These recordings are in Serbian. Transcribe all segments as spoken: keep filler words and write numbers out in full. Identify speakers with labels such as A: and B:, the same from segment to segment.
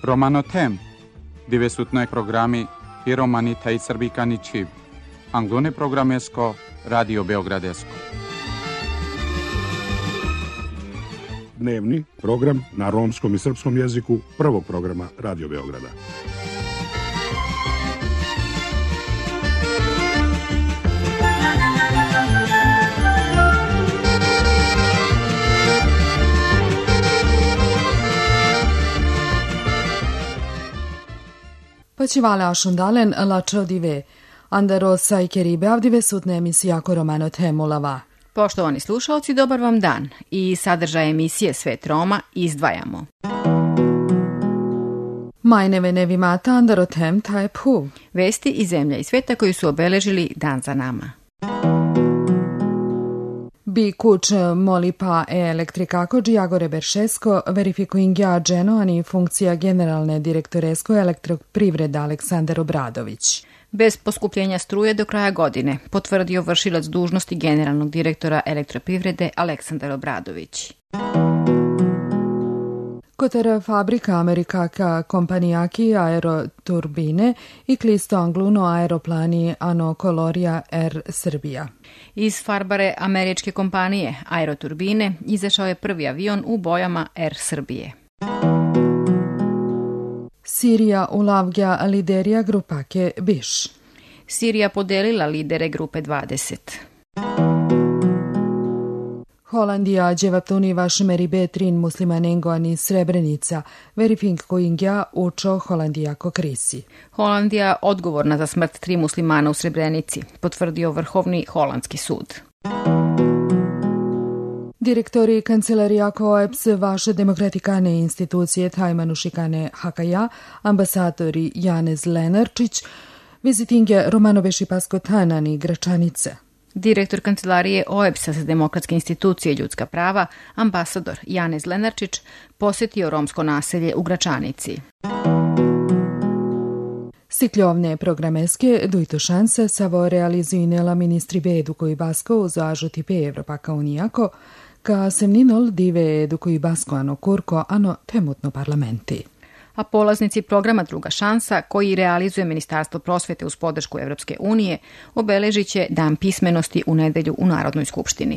A: Romanotem, divesutnoj programi i romani taj srbikani čiv. Anglone programesko, Radio Beogradesko.
B: Dnevni program na romskom i srpskom jeziku prvog programa Radio Beograda.
C: Počivale ašundalen lačo dive. Andaro sajkeri beavdive sutne emisija ko romano temulava.
D: Poštovani slušalci, dobar vam dan. I sadržaj emisije Svet Roma izdvajamo.
C: Majneve nevimata andaro tem taj pu.
D: Vesti iz zemlja i sveta koji su obeležili dan za nama.
C: Bi kuć molipa e elektrikako Giagore Beršesko verifikuingja dženo ani funkcija generalne direktoresko elektroprivreda Aleksandar Obradović.
D: Bez poskupljenja struje do kraja godine, potvrdio vršilac dužnosti generalnog direktora elektroprivrede Aleksandar Obradović.
C: Koter fabrika Amerikaka kompanijaki aeroturbine i klisto angluno aeroplani Ano Kolorija Air Srbija.
D: Iz farbare američke kompanije Aeroturbine izašao je prvi avion u bojama Air Srbije.
C: Sirija ulavlja liderija grupake Biš.
D: Sirija podelila lidere grupe dvadeset.
C: Holandija dževatuni vaš meribe trin muslimanengo ani Srebrenica, verifink koingja učo Holandijako krisi.
D: Holandija odgovorna za smrt tri muslimana u Srebrenici, potvrdio Vrhovni holandski sud.
C: Direktori kancelarijako O E P S vaše demokratikane institucije Tajmanušikane Hakaja, ambasadori Janez Lenarčić, vizitinge Romanove Šipasko Tanani Gračanice.
D: Direktor kancelarije O E P S-a za demokratske institucije i ljudska prava, ambasador Janez Lenarčić, posjetio romsko naselje u Gračanici.
C: Sikljovne programeske dujto šanse savo realizuinela ministri be eduko basko uz ažuti pe Evropaka unijako, ka semninol dive eduko i basko ano kurko ano temutno parlamenti.
D: A polaznici programa Druga šansa, koji realizuje Ministarstvo prosvete uz podršku Evropske unije, obeležit će Dan pismenosti u nedelju u Narodnoj skupštini.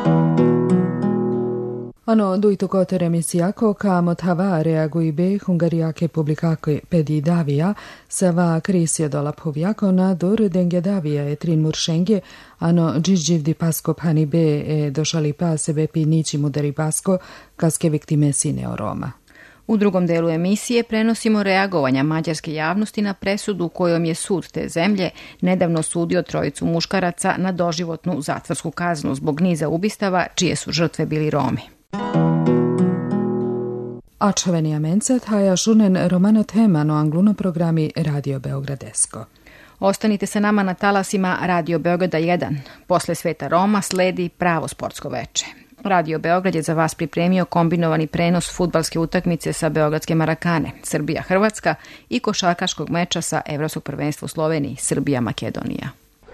C: Ano dujto kotor emisijako ka mothava reaguj be hungarijake publikake pedi davija sava krisio dolaphovjako na dur denge davija e trin muršenge ano džiđivdi pasko pani be e došali pa sebe pi nići mudari pasko kaske viktime sine o Roma.
D: U drugom delu emisije prenosimo reagovanja mađarske javnosti na presudu kojom je sud te zemlje nedavno sudio trojicu muškaraca na doživotnu zatvorsku kaznu zbog niza ubistava čije su žrtve bili Romi.
C: Ačavenija mencat haja šunen romano temano angluno programi Radio Beogradesko.
D: Ostanite sa nama na talasima Radio Beograda jedan. Posle Sveta Roma sledi pravo sportsko veče. Radio Beograd je za vas pripremio kombinovani prenos fudbalske utakmice sa beogradske Marakane, Srbija-Hrvatska i košarkaškog meča sa Evropskog prvenstva u Sloveniji, Srbija-Makedonija.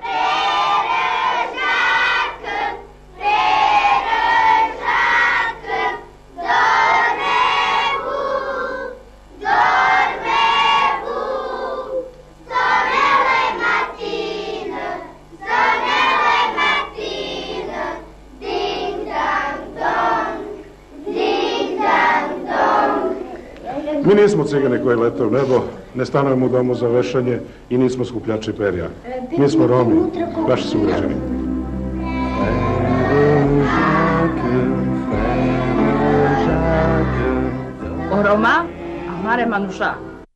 B: Mi nismo cigane koji lete u nebo, ne stanujemo u domu za vešanje i nismo skupljači perja. Mi smo Romi, vaši sugrađani.
E: O Roma, amare manuša.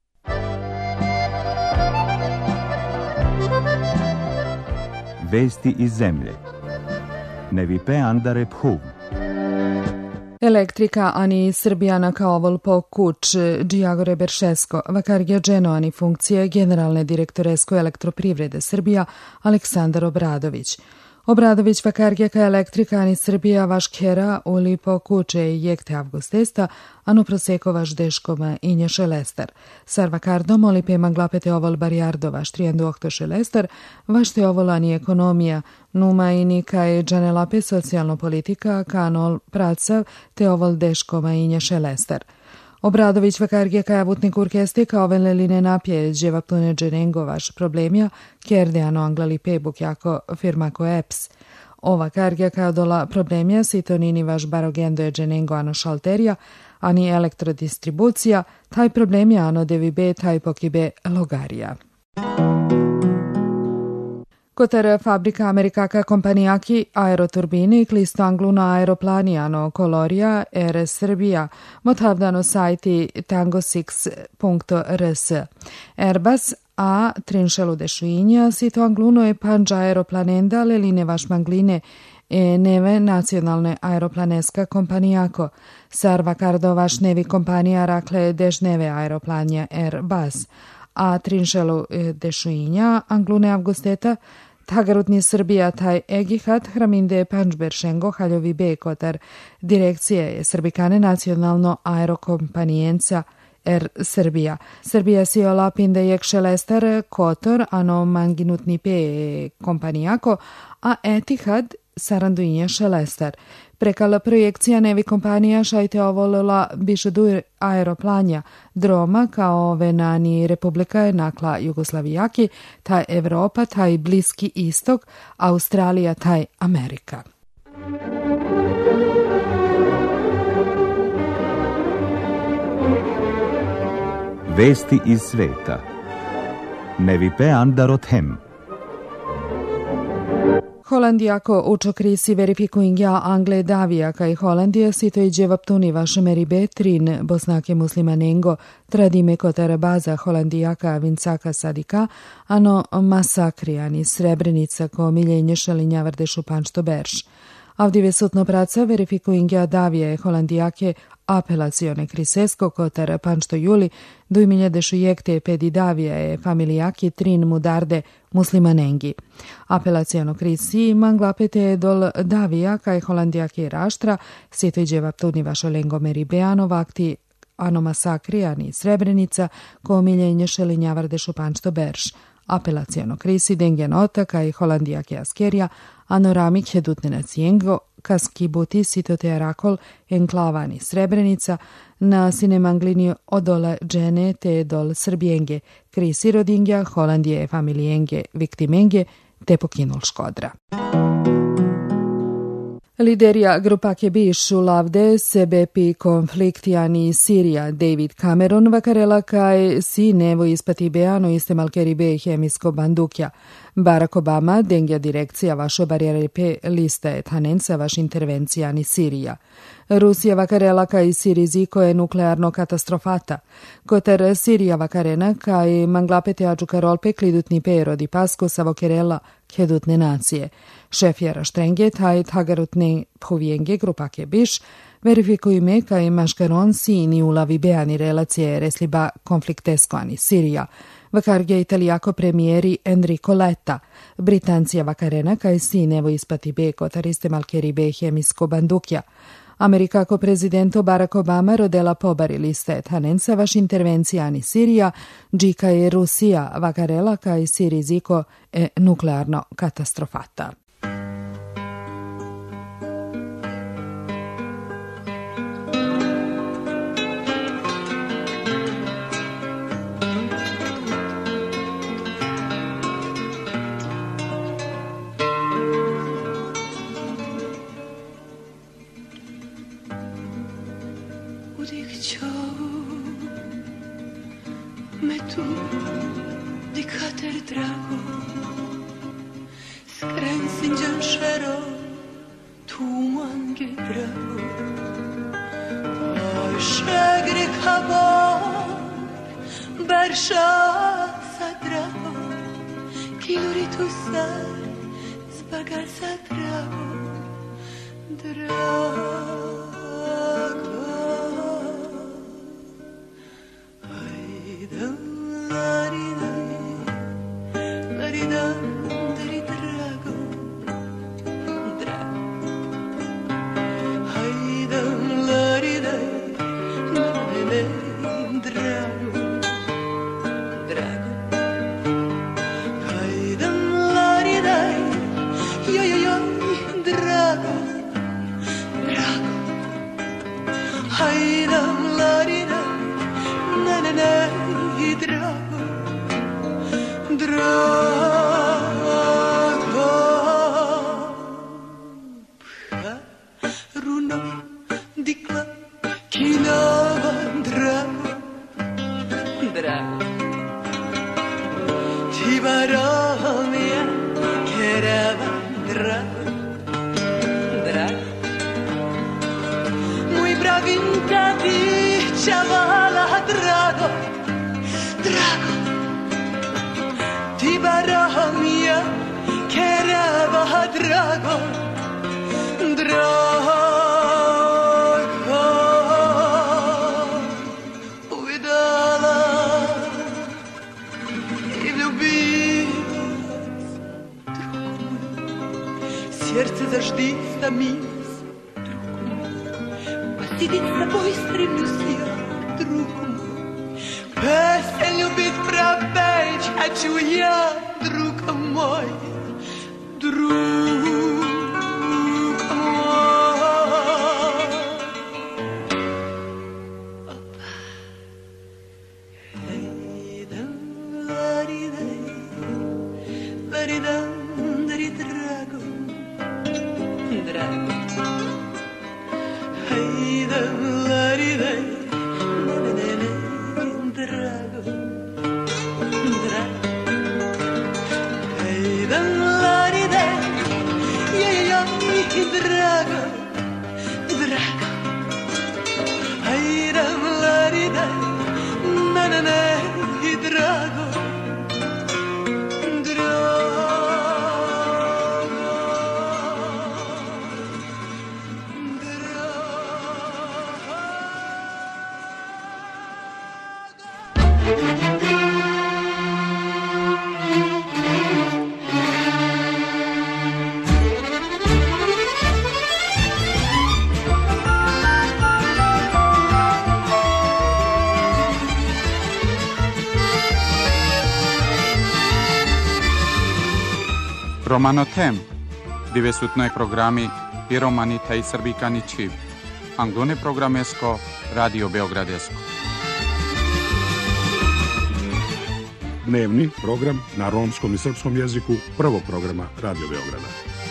F: Vesti iz zemlje. Nevipe andare phu.
C: Elektrika ani Srbijana kao vol po kuć Giagore Beršesko, vakargja dženo ani funkcije generalne direktoresko elektroprivrede Srbija Aleksandar Obradović. Obradović vakargja ka elektrika ani Srbija vaš kera uli po kuće jekte avgustesta, anu proseko vaš deškoma inje šelestar. Sar vakardo moli pema glapete ovol barijardo vaš trijendu okto šelestar, vaš te ovol ani ekonomija, numa ini ka je džanelape socijalno politika, ka anol pracav te ovol deškoma inje šelestar. Obradović vakargija kajavutnik urkesti kao venleline napje dževaptune dženengo vaš problemja, kerdeano anglali pebuk jako firmako eps. Ova kargija kao dola problemja sitonini vaš barogendo je dženengo ano šalterija, ani elektrodistribucija, taj problemja ano devibe taj pokibe logarija. Kotar fabrika Amerikaka kompanijaki aeroturbini klisto angluna aeroplani ano kolorija Air Srbija motavdano sajti tango šest punkt r s. Airbus a trinšelu dešuinja sito angluno je panđa aeroplanenda leline vaš mangline e neve nacionalne aeroplaneska kompanijako. Sarva kardo vaš nevi kompanija rakle dežneve aeroplanja Airbus. A trinšelu dešuinja anglune avgusteta tagarutni Srbija taj egihat hraminde pančberšengo haljovi be kotar direkcije je Srbikane nacionalno aerokompanijenca Air Srbija. Srbija si olapinde jek šelestar kotor ano manginutni pe kompanijako, a Etihad saranduinja šelestar. Prekala projekcija nevi kompanija šajte ovolila bišedu aeroplanja droma kao venani Republika je nakla Jugoslavijaki, taj Evropa, taj Bliski istok, Australija, taj Amerika.
F: Vesti iz sveta. Nevipe andarot hem.
C: Holandijako učo krisi verifikuingja Angle Davija kaj Holandija sito i dževaptuni vaše meribe trin bosnake muslimanengo tradime kotara baza Holandijaka vincaka sadika ano masakrijani Srebrenica ko miljenje šalinjavarde šupanšto berš. Avdive sutno praca verifikuingja Davije Holandijake apelacione krisesko kotar panšto juli dujmilja dešu jekte pedi Davija je familijaki trin mudarde muslimanengi. Apelacijono krisi manglapete dol Davija kaj Holandijaki raštra sito i dževaptuni vašo lengo meribeano vakti ano masakrijani Srebrenica ko miljenje šelinjavarde šupanšto berš. Apelacijono krisi dengenota kaj Holandijaki askerija anoramik hedutne nacijengo kas kibuti sito te arakol enklavani Srebrenica na sinemanglini odola džene te dol Srbijenge, krisi rodingja Holandije familijenge viktimenge te pokinul škodra. Liderija grupake bišu lavde sebe pi konfliktijani Sirija David Cameron vakarela kaj si nevo ispati beano iste malkeribe hemisko bandukja. Barack Obama dengja direkcija vašo barijerepe lista et hanenca vaš intervencijani Sirija. Rusija vakarela kaj si riziko je nuklearno katastrofata. Kotar Sirija vakarena kaj manglapete ađukarolpe klidutni pero di pasko savokerela kedutne nacije. Šefjara štrenge taj tagarutne povijenge grupake biš verifikuj me kaj maškaron si ni ulavi beani relacije resliba konfliktesko ani Sirija. Vakarge italijako premijeri Enrico Letta, Britancija vakarena kaj si nevo ispati be kotariste malkeri be hemisko bandukja. Amerikako prezidento Barack Obama rodela pobari liste hanenca vaš intervencijani Sirija, džika je Rusija vakarela kaj si riziko e nuklearno katastrofata.
G: Hajdam, larida, Сердце заждится мисс, друг мой, посидеть с тобой стремлюсь я, друг мой. Песен любить пропеть хочу я, друг мой, друг мой. Эй, да, лари, да, лари, да, дари, драго. Drago, hajde, laride, ne, ne, ne, ne, drago, drago, hajde, laride, ja, ja, ja, drago, drago, hajde, laride, ne, ne, ne, drago.
A: Romano Tem, devetdeseti programi i romani taj srbikani čiv. Anglone programesko, Radio Beogradesko.
B: Dnevni program na romskom i srpskom jeziku prvog programa Radio Beograda.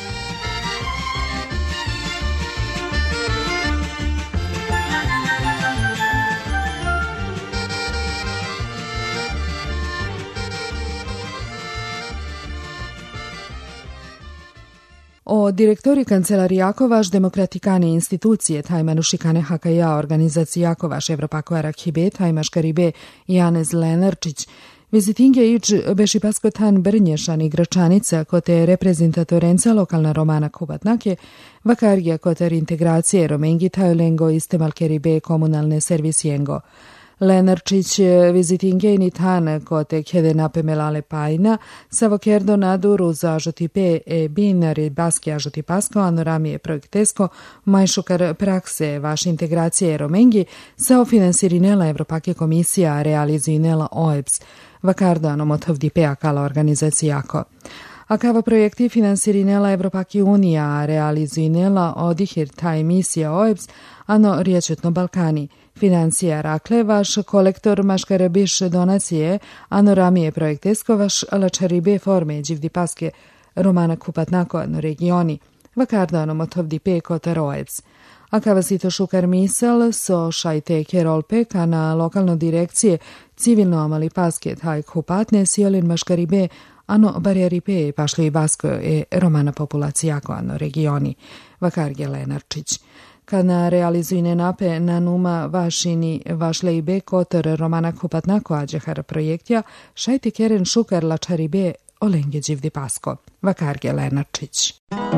C: O direktori kancelari Jakovaš, demokratikane institucije Tajmanu Šikane Hakaja, organizaciji Jakovaš, Evropako Arakhibe, Tajmaš Karibe, Janez Lenarčić, vizitinge ić Bešipasko-Tan Brnješan i Gračanica, kote reprezentatorenca lokalna Romana Kubatnake, Vakarija kote integracije Romengi Tajolengo Istemal Karibe komunalne servisjengo. Lenarčić vizitinge ni tan kote kjede napemelale pajna, savokerdo naduru za ažotipe e binari baski ažotipasko, anoramije projektesko, majšukar prakse vaš integracije Romengi, sao finansirinela Evropake komisija realizinela O E B S, vakardo anomotovdipea kala organizacijako. A kava projekti finansirinela Evropaki unija realizinela odihir ta emisija O E B S, ano riječetno Balkani. Financija rakle, vaš kolektor maškarabiš donacije, ano ramije projektesko, vaš lačaribe forme dživdipaske Romana Kupatnako, ano regioni, vakardo ano motovdipe kotar O E B S. A kava si to šukar misel, so šajte kerolpe, ka na lokalno direkcije civilno amali paske taj kupatne siolin maškaribe, ano barjaripe pašli basko e romana populacijako, ano regioni, vakarge Lenarčić. Kada realizujne nape na numa vašini vašlejbe kotor Romana Kupatnako ađehar projektja, šajte keren šukar lačaribe olenge dživdi pasko. Vakarge Lenarčić.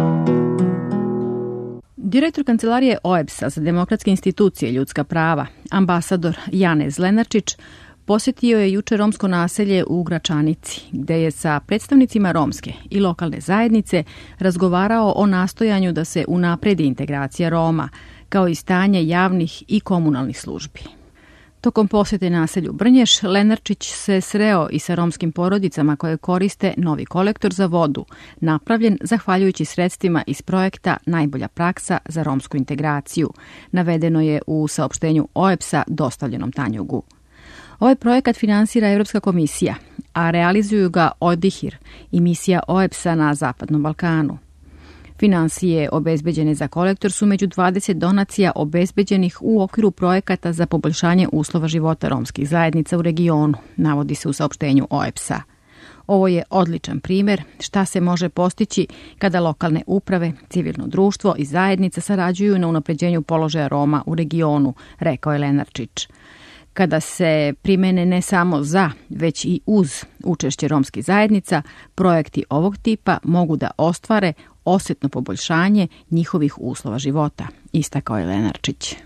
D: Direktor Kancelarije O E B S-a za demokratske institucije i ljudska prava, ambasador Janez Lenarčić, posjetio je juče romsko naselje u Gračanici, gde je sa predstavnicima romske i lokalne zajednice razgovarao o nastojanju da se unapredi integracija Roma, kao i stanje javnih i komunalnih službi. Tokom posjete naselju Brnješ, Lenarčić se sreo i sa romskim porodicama koje koriste novi kolektor za vodu, napravljen zahvaljujući sredstvima iz projekta Najbolja praksa za romsku integraciju, navedeno je u saopštenju O E B S-a dostavljenom Tanjugu. Ovaj projekat finansira Evropska komisija, a realizuju ga ODIHR i misija O E B S-a na Zapadnom Balkanu. Finansije obezbeđene za kolektor su među dvadeset donacija obezbeđenih u okviru projekata za poboljšanje uslova života romskih zajednica u regionu, navodi se u saopštenju O E B S-a. Ovo je odličan primjer šta se može postići kada lokalne uprave, civilno društvo i zajednica sarađuju na unapređenju položaja Roma u regionu, rekao je Lenarčić. Kada se primene ne samo za, već i uz učešće romskih zajednica, projekti ovog tipa mogu da ostvare osjetno poboljšanje njihovih uslova života, istakao je Lenarčić.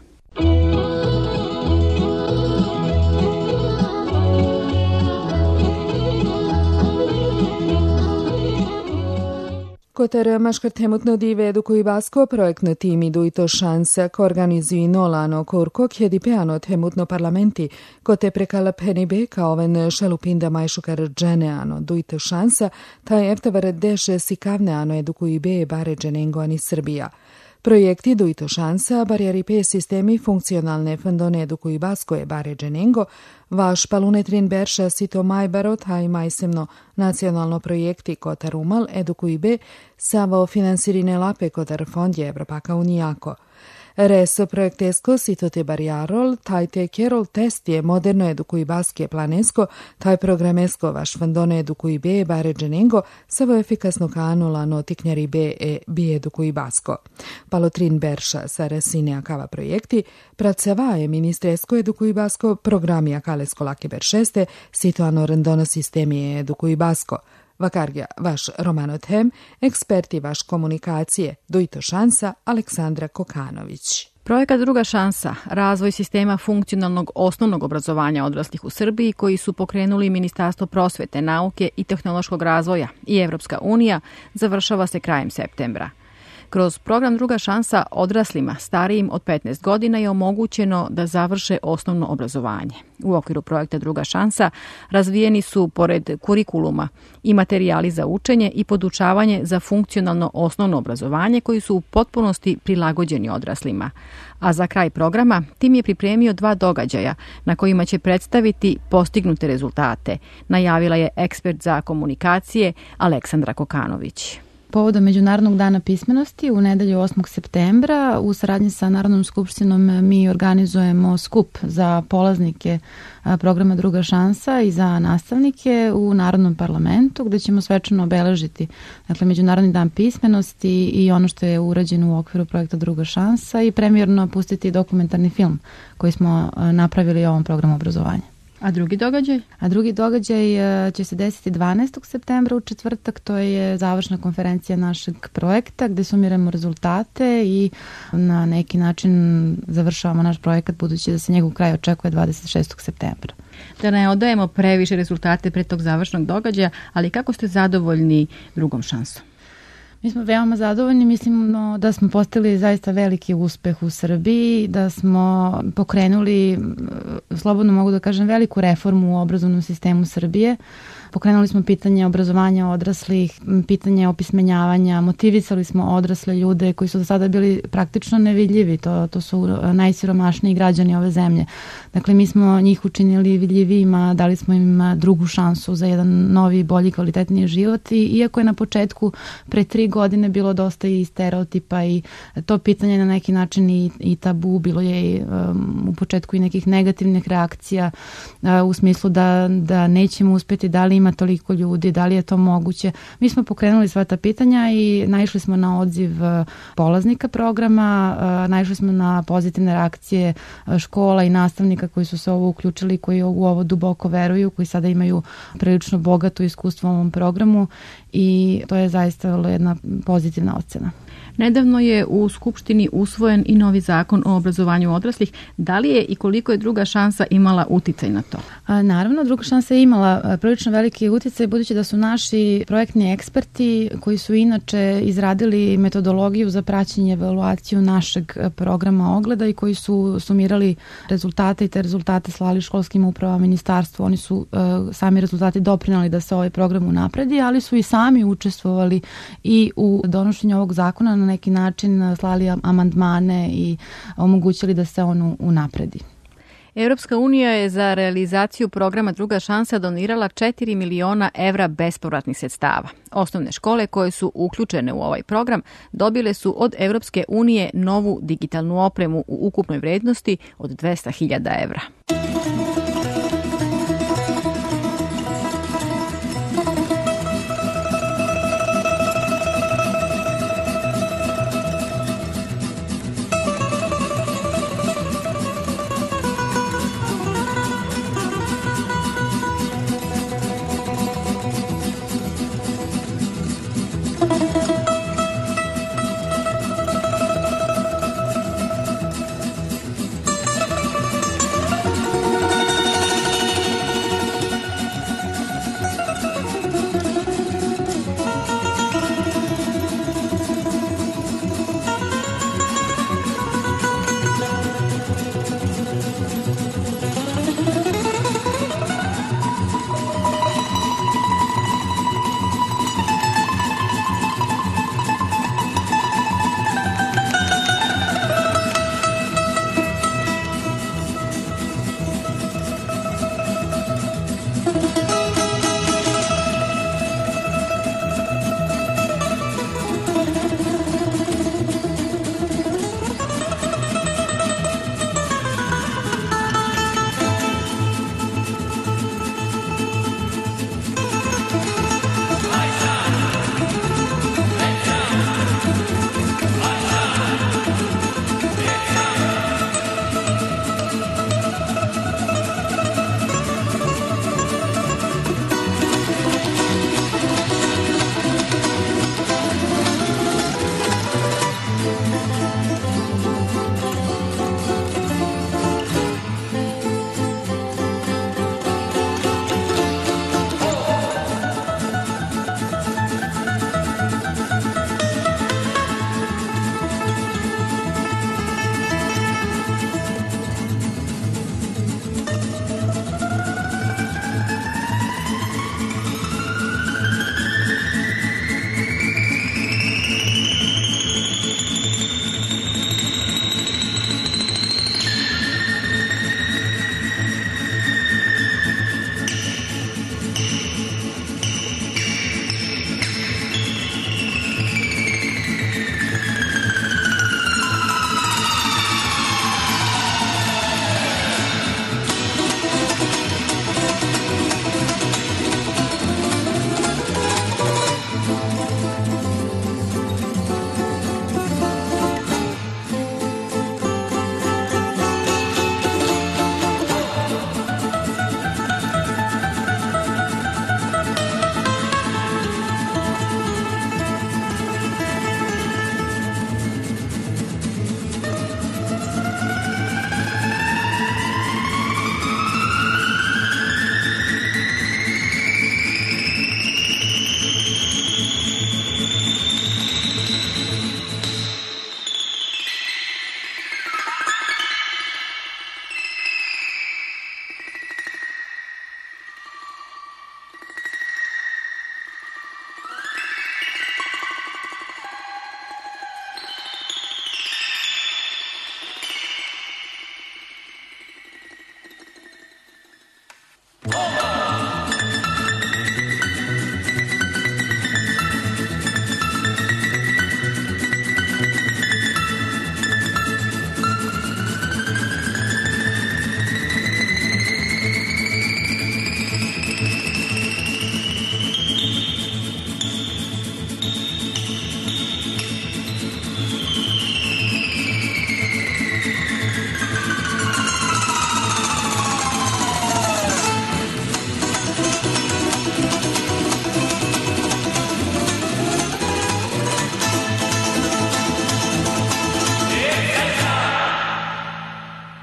C: Kotar maškartemutno dive edukuj basko projektno tim idu i to šansa ko organizuji nolano korko kjedi peano temutno parlamenti kote prekala penibe kao oven šelupinda majšukar dženeano du i to šansa taj eftavar deše sikavneano edukuj be bare dženengo ani Srbija. Projekti du i to šansa, barijari pe sistemi funkcionalne fondone edukuj basko je bare dženengo, vaš palunetrin berša sito majbarot, a i majsemno nacionalno projekti Kotar umal edukuj be, savo finansirine lape Kotar fond je Evropaka unijako. Reso projektesko sito te barijarol, taj te kerol test je moderno edukuj baske planesko, taj programesko vaš fondone edukuj be bare dženengo, savo efikasno kanula no tiknjari be e bi edukuj basko. Palotrin berša sa resine akava projekti, pracava je ministresko edukuj basko, programi akalesko lake beršeste, situano rendono sistemi edukuj basko. Vakargja, vaš Romanothem, eksperti vaš komunikacije, Dujto šansa, Aleksandra Kokanović.
D: Projekat Druga šansa, razvoj sistema funkcionalnog osnovnog obrazovanja odraslih u Srbiji koji su pokrenuli Ministarstvo prosvete, nauke i tehnološkog razvoja i Evropska unija, završava se krajem septembra. Kroz program Druga šansa odraslima starijim od petnaest godina je omogućeno da završe osnovno obrazovanje. U okviru projekta Druga šansa razvijeni su, pored kurikuluma, i materijali za učenje i podučavanje za funkcionalno osnovno obrazovanje koji su u potpunosti prilagođeni odraslima. A za kraj programa tim je pripremio dva događaja na kojima će predstaviti postignute rezultate, najavila je ekspert za komunikacije Aleksandra Kokanović.
H: Povodom Međunarodnog dana pismenosti u nedelju osmog septembra u saradnji sa Narodnom skupštinom mi organizujemo skup za polaznike programa Druga šansa i za nastavnike u Narodnom parlamentu gde ćemo svečano obeležiti dakle, Međunarodni dan pismenosti i ono što je urađeno u okviru projekta Druga šansa i premijerno pustiti dokumentarni film koji smo napravili ovom programu obrazovanja.
D: A drugi događaj?
H: A drugi događaj će se desiti dvanaestog septembra u četvrtak, to je završna konferencija našeg projekta gde sumiramo rezultate i na neki način završavamo naš projekat budući da se njegov kraj očekuje dvadeset šestog septembra.
D: Da ne odajemo previše rezultate pre tog završnog događaja, ali kako ste zadovoljni Drugom šansom?
H: Mi smo veoma zadovoljni, mislimo da smo postigli zaista veliki uspeh u Srbiji, da smo pokrenuli, slobodno mogu da kažem, veliku reformu u obrazovnom sistemu Srbije. Pokrenuli smo pitanje obrazovanja odraslih, pitanje opismenjavanja, motivisali smo odrasle ljude koji su do sada bili praktično nevidljivi, to, to su najsiromašniji građani ove zemlje. Dakle, mi smo njih učinili vidljivijima, dali smo im drugu šansu za jedan novi, bolji, kvalitetniji život i iako je na početku pre tri godine bilo dosta i stereotipa i to pitanje na neki način i, i tabu, bilo je um, u početku i nekih negativnih reakcija uh, u smislu da, da nećemo uspjeti, da li ima toliko ljudi, da li je to moguće. Mi smo pokrenuli sva ta pitanja i naišli smo na odziv polaznika programa, naišli smo na pozitivne reakcije škola i nastavnika koji su se ovo uključili, koji u ovo duboko veruju, koji sada imaju prilično bogato iskustvo u ovom programu i to je zaista jedna pozitivna ocena.
D: Nedavno je u Skupštini usvojen i novi zakon o obrazovanju odraslih. Da li je i koliko je Druga šansa imala uticaj na to?
H: A, naravno, Druga šansa je imala prilično veliki uticaj budući da su naši projektni eksperti koji su inače izradili metodologiju za praćenje i evaluaciju našeg programa Ogleda i koji su sumirali rezultate i te rezultate slali školskim upravama ministarstvu. Oni su uh, sami rezultati doprinali da se ovaj program unapredi, ali su i sami učestvovali i u donošenju ovog zakona na neki način slali amandmane i omogućili da se on unapredi.
D: Europska unija je za realizaciju programa Druga šansa donirala četiri miliona evra bespovratnih sredstava. Osnovne škole koje su uključene u ovaj program dobile su od Europske unije novu digitalnu opremu u ukupnoj vrednosti od dvesta hiljada evra.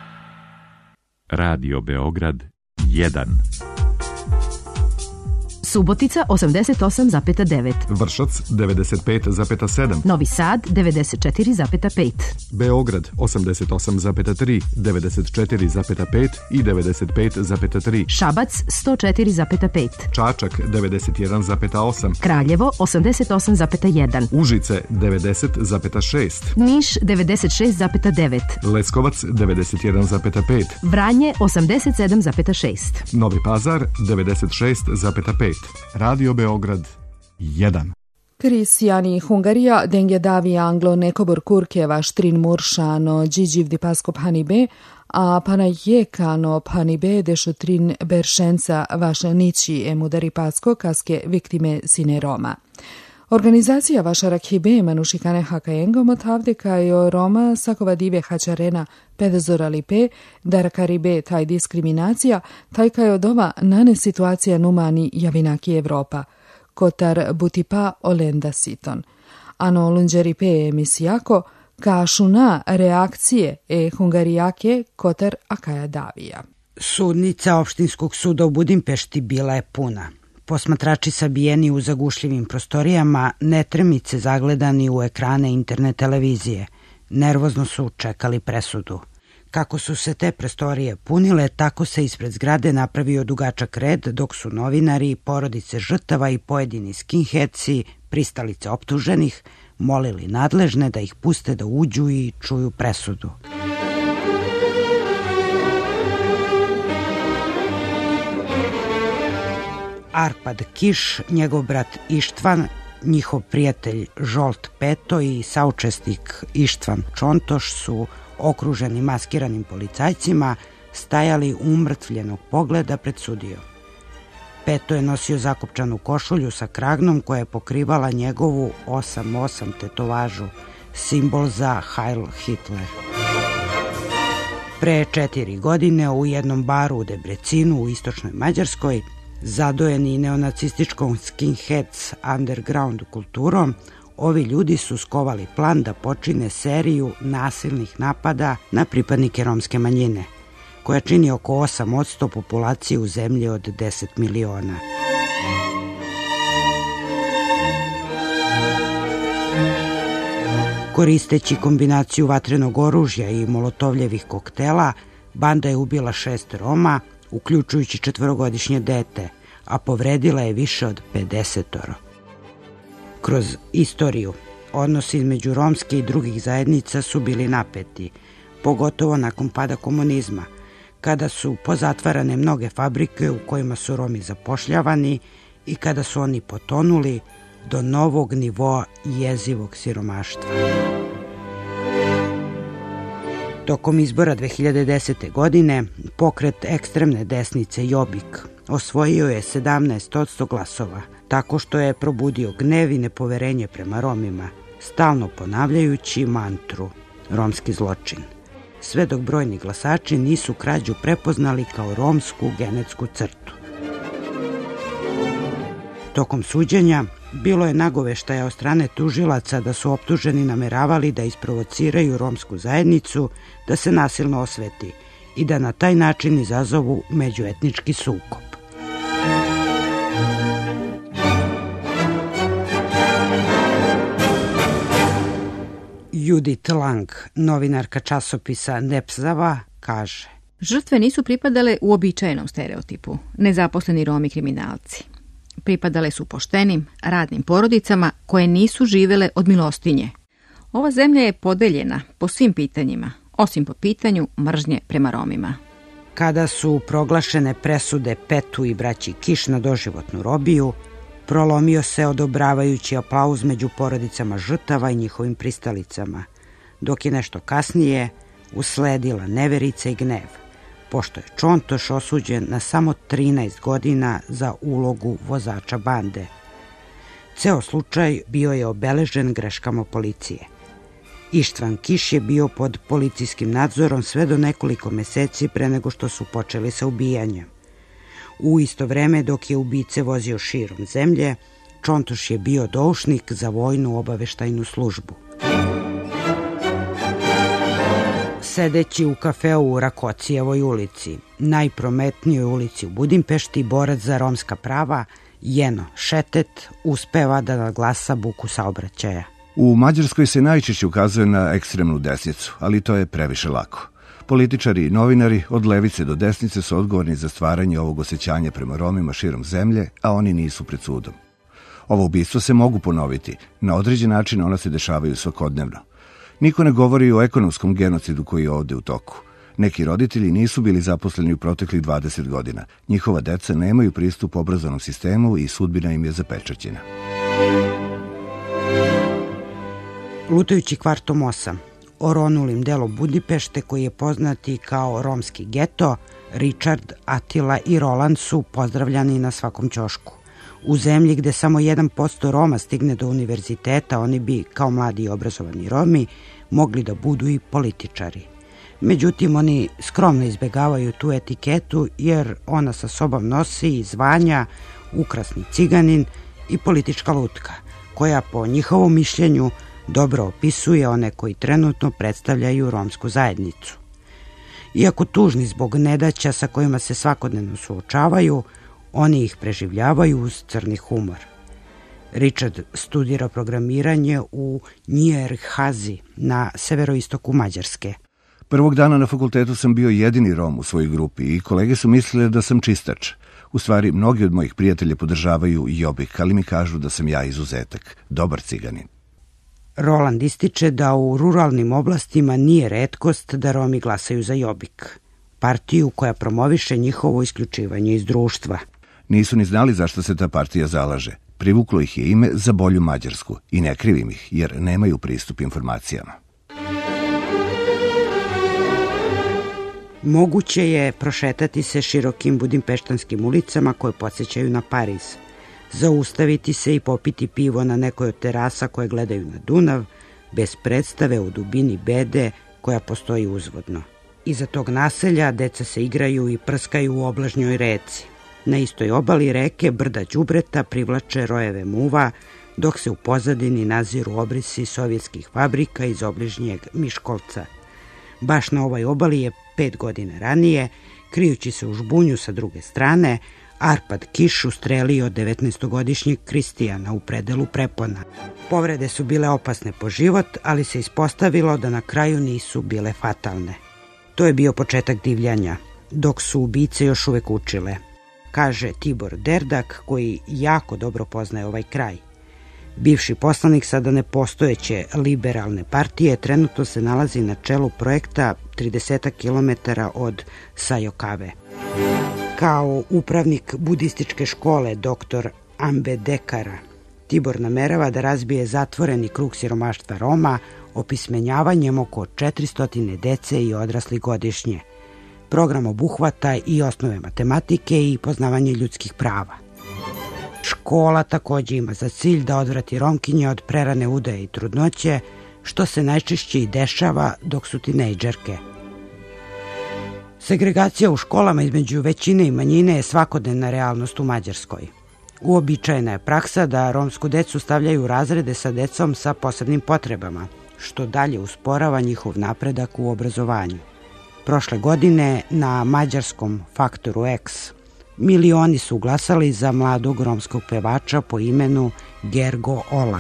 F: Radio Beograd jedan.
I: Subotica osamdeset osam zarez devet,
J: Vršac devedeset pet zarez sedam,
I: Novi Sad devedeset četiri zarez pet,
J: Beograd osamdeset osam zarez tri, devedeset četiri zarez pet i devedeset pet zarez tri,
I: Šabac sto četiri zarez pet,
J: Čačak devedeset jedan zarez osam,
I: Kraljevo osamdeset osam zarez jedan,
J: Užice devedeset zarez šest,
I: Niš devedeset šest zarez devet,
J: Leskovac devedeset jedan zarez pet,
I: Vranje osamdeset sedam zarez šest,
J: Novi Pazar devedeset šest zarez pet, Radio Beograd jedan.
C: Kristiani Hungarija, denge davi Anglo nekobor Kurkeva, štrin Muršano, Điđivdi Paskop Hanibe, a Panajekano Panibe dešutrin Beršenca vaša nići emudari Pasko kaske viktime sine Roma. Organizacija vaša rakhibe manušikane hakaengo motavde kajo Roma sakova dive hačarena pedazoralipe darakaribe taj diskriminacija taj kajo dova nane situacija numani javinaki Evropa. Kotar butipa olenda siton. Ano lunđeripe emisijako kašuna reakcije e hungarijake kotar akaja davija.
K: Sudnica opštinskog suda u Budimpešti bila je puna. Posmatrači sabijeni u zagušljivim prostorijama, netremice zagledani u ekrane internet televizije. Nervozno su čekali presudu. Kako su se te prostorije punile, tako se ispred zgrade napravio dugačak red, dok su novinari, porodice žrtava i pojedini skinheadsi, pristalice optuženih, molili nadležne da ih puste da uđu i čuju presudu. Arpad Kiš, njegov brat Ištvan, njihov prijatelj Žolt Peto i saučesnik Ištvan Čontoš su okruženi maskiranim policajcima, stajali umrtvljenog pogleda pred sudijom. Peto je nosio zakopčanu košulju sa kragnom koja je pokrivala njegovu osam osam tetovažu, simbol za Heil Hitler. Pre četiri godine u jednom baru u Debrecinu u istočnoj Mađarskoj, zadojeni neonacističkom skinheads underground kulturom, ovi ljudi su skovali plan da počine seriju nasilnih napada na pripadnike romske manjine, koja čini oko osam posto populacije u zemlji od deset miliona. Koristeći kombinaciju vatrenog oružja i molotovljevih koktela, banda je ubila šest Roma, uključujući četvorogodišnje dete, a povredila je više od pedesetoro. Kroz istoriju, odnosi između romske i drugih zajednica su bili napeti, pogotovo nakon pada komunizma, kada su pozatvarane mnoge fabrike u kojima su Romi zapošljavani i kada su oni potonuli do novog nivoa jezivog siromaštva. Tokom izbora dve hiljade desete. godine pokret ekstremne desnice Jobbik osvojio je sedamnaest posto glasova, tako što je probudio gnev i nepoverenje prema Romima, stalno ponavljajući mantru romski zločin, sve dok brojni glasači nisu krađu prepoznali kao romsku genetsku crtu. Tokom suđenja bilo je nagoveštaja od strane tužilaca da su optuženi nameravali da isprovociraju romsku zajednicu, da se nasilno osveti i da na taj način izazovu međuetnički sukob. Judith Lang, novinarka časopisa Nepzava, kaže:
D: Žrtve nisu pripadale uobičajenom stereotipu, nezaposleni Romi kriminalci. Pripadale su poštenim, radnim porodicama koje nisu živele od milostinje. Ova zemlja je podeljena po svim pitanjima, osim po pitanju mržnje prema Romima.
K: Kada su proglašene presude Petu i braći Kiš na doživotnu robiju, prolomio se odobravajući aplauz među porodicama žrtava i njihovim pristalicama, dok je nešto kasnije usledila neverica i gnev, pošto je Čontoš osuđen na samo trinaest godina za ulogu vozača bande. Ceo slučaj bio je obeležen greškama policije. Ištvan Kiš je bio pod policijskim nadzorom sve do nekoliko meseci pre nego što su počeli sa ubijanjem. U isto vreme, dok je ubice vozio širom zemlje, Čontoš je bio doušnik za vojnu obaveštajnu službu. Sedeći u kafeu u Rakocijevoj ulici, najprometnijoj ulici u Budimpešti, borac za romska prava Jeno Šetet uspeva da nadglasa buku saobraćaja.
L: U Mađarskoj se najčešće ukazuje na ekstremnu desnicu, ali to je previše lako. Političari i novinari od levice do desnice su odgovorni za stvaranje ovog osjećanja prema Romima širom zemlje, a oni nisu pred sudom. Ovo ubistvo se mogu ponoviti. Na određen način ona se dešavaju svakodnevno. Niko ne govori o ekonomskom genocidu koji je ovde u toku. Neki roditelji nisu bili zaposleni u proteklih dvadeset godina. Njihova deca nemaju pristup obrazovnom sistemu i sudbina im je zapečaćena.
K: Lutajući kvartom osam, oronulim delom Budimpešte koji je poznati kao romski geto, Richard, Atila i Roland su pozdravljani na svakom ćošku. U zemlji gde samo jedan posto Roma stigne do univerziteta, oni bi, kao mladi i obrazovani Romi, mogli da budu i političari. Međutim, oni skromno izbegavaju tu etiketu jer ona sa sobom nosi i zvanja ukrasni ciganin i politička lutka, koja po njihovom mišljenju dobro opisuje one koji trenutno predstavljaju romsku zajednicu. Iako tužni zbog nedaća sa kojima se svakodnevno suočavaju, oni ih preživljavaju uz crni humor. Richard studira programiranje u Nyíregyházi na severoistoku Mađarske.
L: Prvog dana na fakultetu sam bio jedini Rom u svojoj grupi i kolege su mislile da sam čistač. U stvari, mnogi od mojih prijatelja podržavaju Jobbik, ali mi kažu da sam ja izuzetak, dobar ciganin.
K: Roland ističe da u ruralnim oblastima nije retkost da Romi glasaju za Jobbik, partiju koja promoviše njihovo isključivanje iz društva.
L: Nisu ni znali zašto se ta partija zalaže. Privuklo ih je ime za bolju Mađarsku i ne krivim ih, jer nemaju pristup informacijama.
K: Moguće je prošetati se širokim budimpeštanskim ulicama koje podsjećaju na Pariz, zaustaviti se i popiti pivo na nekoj od terasa koje gledaju na Dunav, bez predstave o dubini bede koja postoji uzvodno. Iza tog naselja deca se igraju i prskaju u oblažnjoj reci. Na istoj obali reke brda đubreta privlače rojeve muva, dok se u pozadini naziru obrisi sovjetskih fabrika iz obližnjeg Miškolca. Baš na ovoj obali je pet godina ranije, krijući se u žbunju sa druge strane, Arpad Kiš ustrelio devetnaestogodišnjeg Kristijana u predelu prepona. Povrede su bile opasne po život, ali se ispostavilo da na kraju nisu bile fatalne. To je bio početak divljanja, dok su ubice još uvek učile, kaže Tibor Derdak, koji jako dobro poznaje ovaj kraj. Bivši poslanik sada nepostojeće liberalne partije trenutno se nalazi na čelu projekta trideset kilometara od Sajokave. Kao upravnik budističke škole doktor Ambedekara, Tibor namerava da razbije zatvoreni krug siromaštva Roma opismenjavanjem oko četiristo dece i odrasli godišnje. Program obuhvata i osnove matematike i poznavanje ljudskih prava. Škola takođe ima za cilj da odvrati Romkinje od prerane udaje i trudnoće, što se najčešće i dešava dok su tinejdžerke. Segregacija u školama između većine i manjine je svakodnevna realnost u Mađarskoj. Uobičajena je praksa da romsku decu stavljaju u razrede sa decom sa posebnim potrebama, što dalje usporava njihov napredak u obrazovanju. Prošle godine na mađarskom Faktoru X milioni su glasali za mladog romskog pevača po imenu Gergo Olah.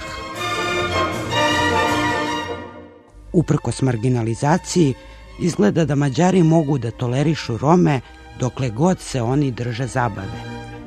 K: Uprkos marginalizaciji, izgleda da Mađari mogu da tolerišu Rome dokle god se oni drže zabave.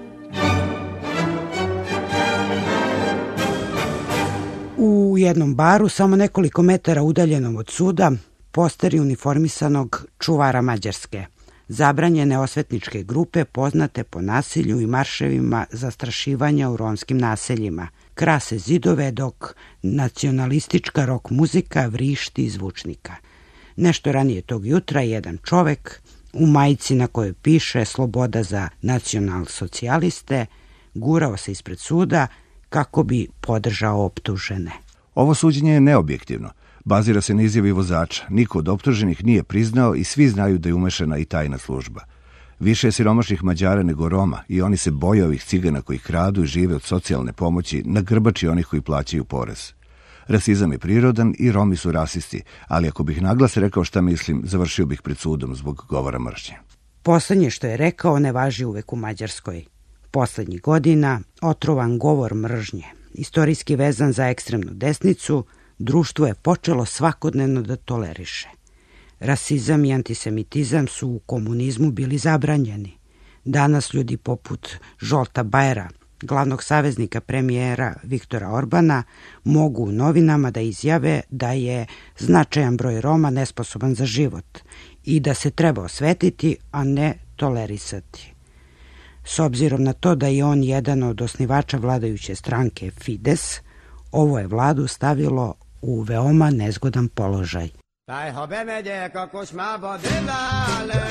K: U jednom baru, samo nekoliko metara udaljenom od suda, posteri uniformisanog čuvara Mađarske, zabranjene osvetničke grupe poznate po nasilju i marševima zastrašivanja u romskim naseljima, krase zidove dok nacionalistička rok muzika vrišti iz zvučnika. Nešto ranije tog jutra jedan čovek u majici na kojoj piše Sloboda za nacional-socijaliste gurao se ispred suda kako bi podržao optužene.
L: Ovo suđenje je neobjektivno. Bazira se na izjavi vozača. Niko od optuženih nije priznao i svi znaju da je umešana i tajna služba. Više je siromašnih Mađara nego Roma i oni se boje ovih cigana koji kradu i žive od socijalne pomoći na grbači onih koji plaćaju porez. Rasizam je prirodan i Romi su rasisti, ali ako bih naglas rekao šta mislim, završio bih pred sudom zbog govora mržnje.
K: Poslednje što je rekao ne važi uvek u Mađarskoj. Poslednjih godina otrovan govor mržnje, istorijski vezan za ekstremnu desnicu, društvo je počelo svakodnevno da toleriše. Rasizam i antisemitizam su u komunizmu bili zabranjeni. Danas ljudi poput Žolta Bajera, glavnog saveznika premijera Viktora Orbana, mogu u novinama da izjave da je značajan broj Roma nesposoban za život i da se treba osvetiti, a ne tolerisati. S obzirom na to da je on jedan od osnivača vladajuće stranke Fides, ovo je vladu stavilo u veoma nezgodan položaj.
M: Taj ha bemegyek a kocsmába, dövállek.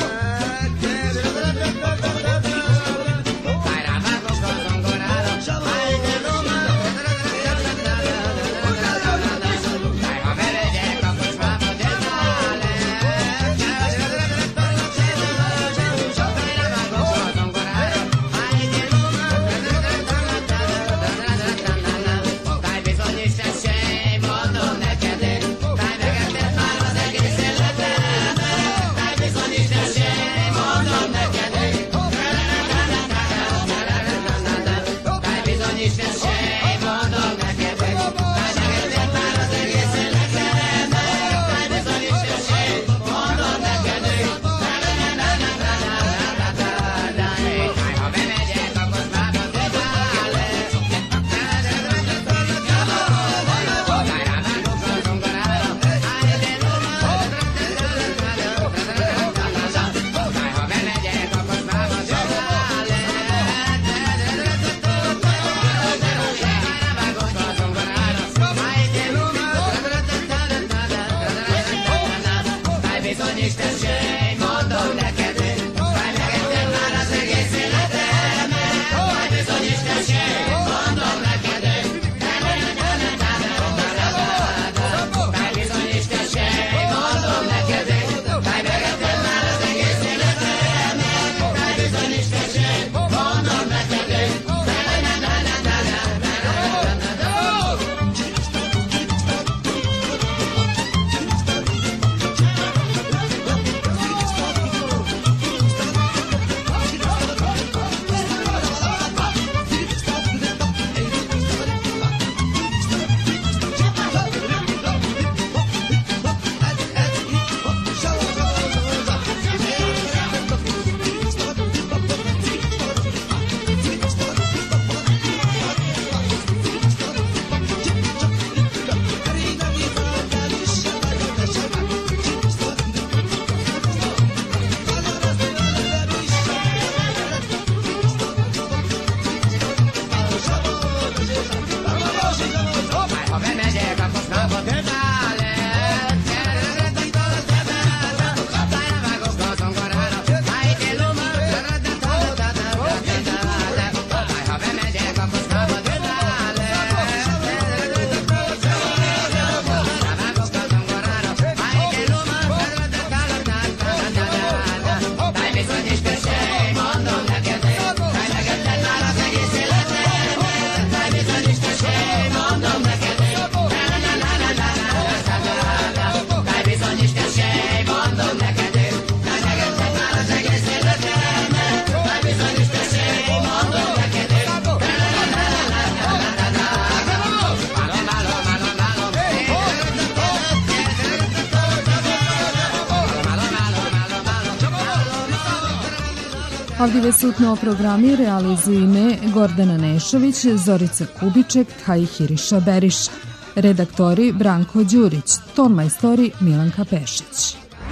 C: Avdive sutno o programi realizuju ime Gordana Nešović, Zorica Kubiček, Hajhiriša Beriša. Redaktori Branko Đurić, ton majstori Milanka Pešić.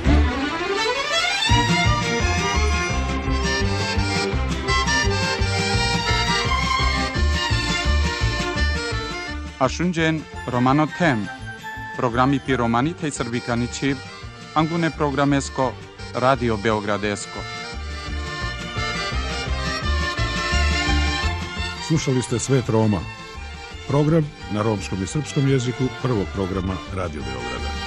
A: Ashunjen Romano Tem, programi pi romanite i srbikaničiv, angune programesko, Radio Beogradesko.
B: Slušali ste Svet Roma, program na romskom i srpskom jeziku prvog programa Radio Beograda.